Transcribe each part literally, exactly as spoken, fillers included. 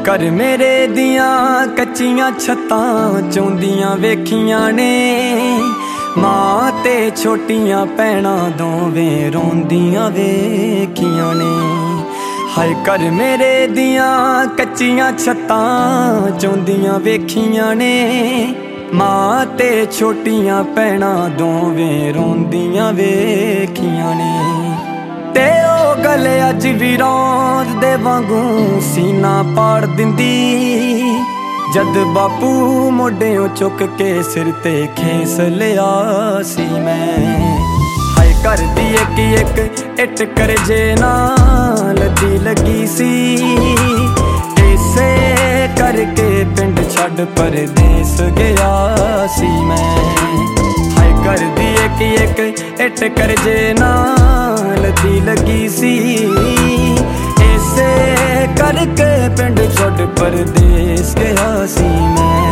घर मेरे दियां कच्चियां छत्तां चौंदियां वेखियां ने, मां ते छोटियां भैणां दोवें रोंदियां वेखियां ने। हाय घर मेरे दियां कच्चियां छत्तां चौंदियां वेखियां ने, मां ते छोटियां भैणां दोवें रोंदियां वेखियां ने। ते ओ गल अज भी रौंद दे वांगू सीना पाड़ दिंदी, जद बापू मोढेओ चुक के सिर ते खेस लिया सी मैं। हाय घर दी एक एक इट करजे नाल दी लगी सी, इसे करके पिंड छड्ड परदेस गया सी मैं। हाय घर दी एक एक इट करजे नाल दी लगी सी, इसे करके पिंड छड्ड परदेस गया सी मैं।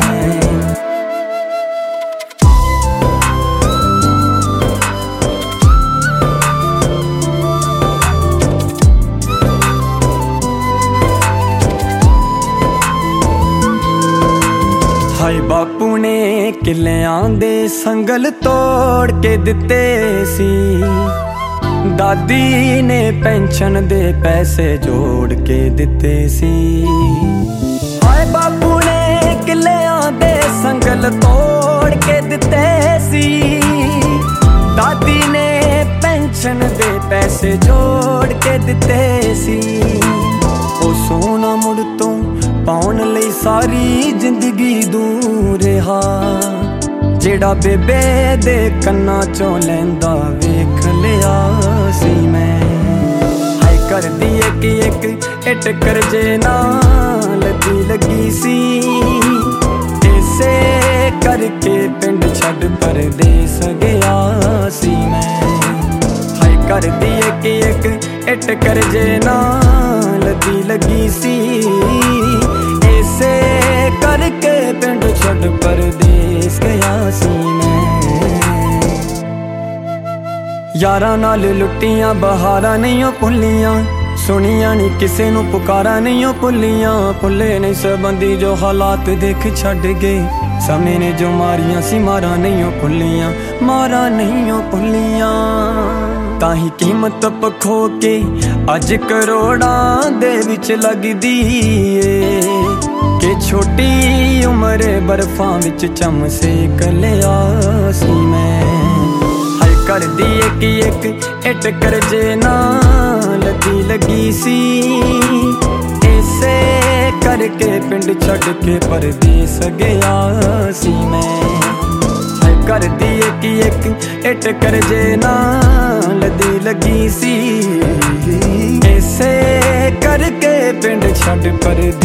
हाय बापू ने किल्लियां दे संगल तोड़ के दिते सी, दादी ने पेंशन दे पैसे जोड़ के दिते सी। हाय बापू ने किल्लियां दे संगल तोड़ के दिते सी, दादी ने पेंशन दे पैसे जोड़ के दिते सी। ओ सोना मुड़ तो पाउण लई सारी जिंदगी दूर रहा, जेड़ा बेबे दे कन्ना चों लैंदा वेख लिया सी मैं। हाय घर दी एक एक इट करजे नाल दी लगी सी, इसे करके पिंड छड्ड परदेस गया सी मैं। हाय घर दी एक एक इट करजे नाल दी लगी सी, इसे करके पिंड छड्ड परदेस गया सी मैं। यारां नाल लुट्टियां बहारां नहीं भुल्लियां, सुनिया नहीं किसे नू पुकारा नहीं भुल्लियां। भुल्ले नहीं संबंधी जो हालात देख छड्ड गए, समय ने जो मारियां सी मारा नहीं भुल्लियां, मारा नहीं भुल्लियां। ताही कीमत पखो के अज करोड़ां दे विच लगदी ए, के छोटी उम्र बर्फां विच चम सेक लिया सी मैं। हाय घर दी एक एक इट करजे नाल दी लगी सी, इसे करके पिंड छड्ड के परदेस गया सी मैं। हाय घर दी एक एक इट करजे नाल दी लगी सी, इसे करके पिंड छड्ड परदेस